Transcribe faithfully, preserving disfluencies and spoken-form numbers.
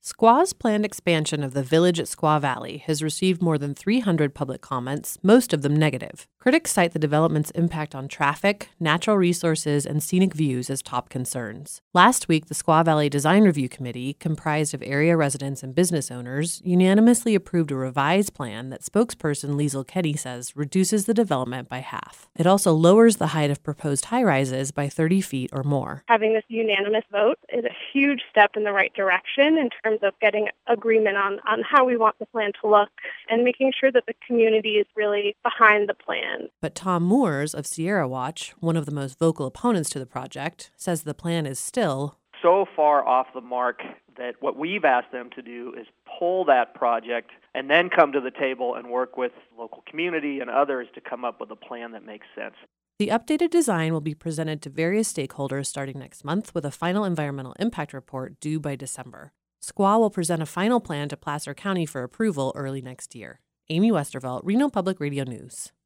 Squaw's planned expansion of the village at Squaw Valley has received more than three hundred public comments, most of them negative. Critics cite the development's impact on traffic, natural resources, and scenic views as top concerns. Last week, the Squaw Valley Design Review Committee, comprised of area residents and business owners, unanimously approved a revised plan that spokesperson Liesl Kenny says reduces the development by half. It also lowers the height of proposed high-rises by thirty feet or more. Having this unanimous vote is a huge step in the right direction in terms of getting agreement on, on how we want the plan to look and making sure that the community is really behind the plan. But Tom Moores of Sierra Watch, one of the most vocal opponents to the project, says the plan is still so far off the mark that what we've asked them to do is pull that project and then come to the table and work with local community and others to come up with a plan that makes sense. The updated design will be presented to various stakeholders starting next month with a final environmental impact report due by December. Squaw will present a final plan to Placer County for approval early next year. Amy Westervelt, Reno Public Radio News.